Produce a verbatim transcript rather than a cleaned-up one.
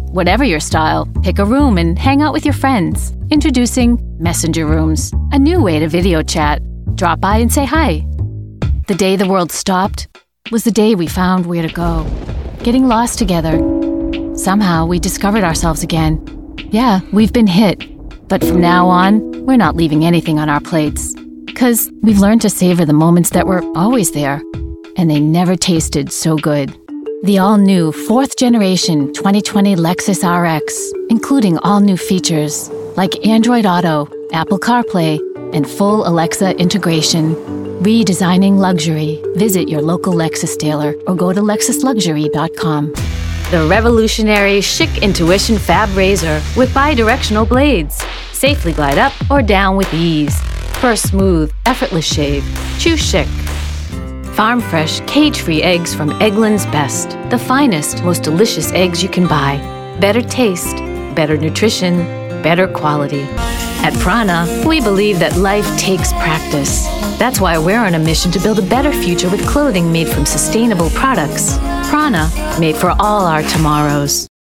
Whatever your style, pick a room and hang out with your friends. Introducing Messenger Rooms, a new way to video chat. Drop by and say hi. The day the world stopped was the day we found where to go. Getting lost together. Somehow we discovered ourselves again. Yeah, we've been hit. But from now on, we're not leaving anything on our plates. 'Cause we've learned to savor the moments that were always there. And they never tasted so good. The all-new fourth generation twenty twenty Lexus R X, including all new features like Android Auto, Apple CarPlay, and full Alexa integration. Redesigning luxury. Visit your local Lexus dealer or go to lexus luxury dot com. The revolutionary Schick Intuition Fab Razor with bi-directional blades. Safely glide up or down with ease. For a smooth, effortless shave, choose Schick. Farm fresh, cage-free eggs from Eggland's Best. The finest, most delicious eggs you can buy. Better taste, better nutrition, better quality. At Prana, we believe that life takes practice. That's why we're on a mission to build a better future with clothing made from sustainable products. Prana, made for all our tomorrows.